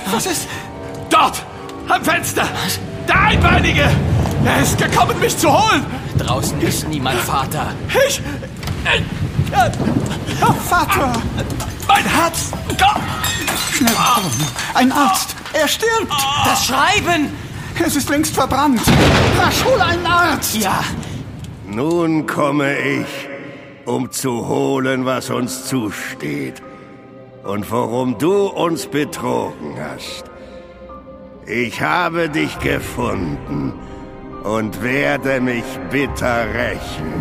Was ist? Dort! Am Fenster! Der Einbeinige! Er ist gekommen, mich zu holen! Draußen ist niemand, Vater. Vater! Mein Herz! Schnell kommen! Ein Arzt! Er stirbt! Das Schreiben! Es ist längst verbrannt! Rasch, hol einen Arzt! Ja. Nun komme ich, um zu holen, was uns zusteht. Und worum du uns betrogen hast. Ich habe dich gefunden und werde mich bitter rächen.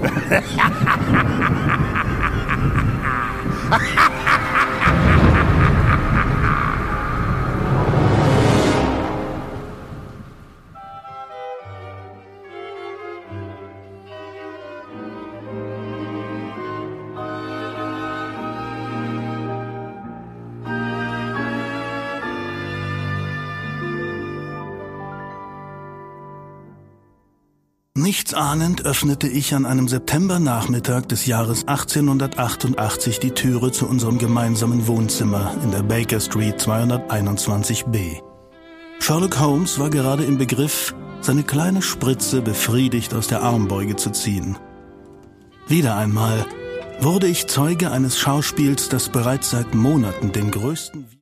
Nichts ahnend öffnete ich an einem Septembernachmittag des Jahres 1888 die Türe zu unserem gemeinsamen Wohnzimmer in der Baker Street 221b. Sherlock Holmes war gerade im Begriff, seine kleine Spritze befriedigt aus der Armbeuge zu ziehen. Wieder einmal wurde ich Zeuge eines Schauspiels, das bereits seit Monaten den größten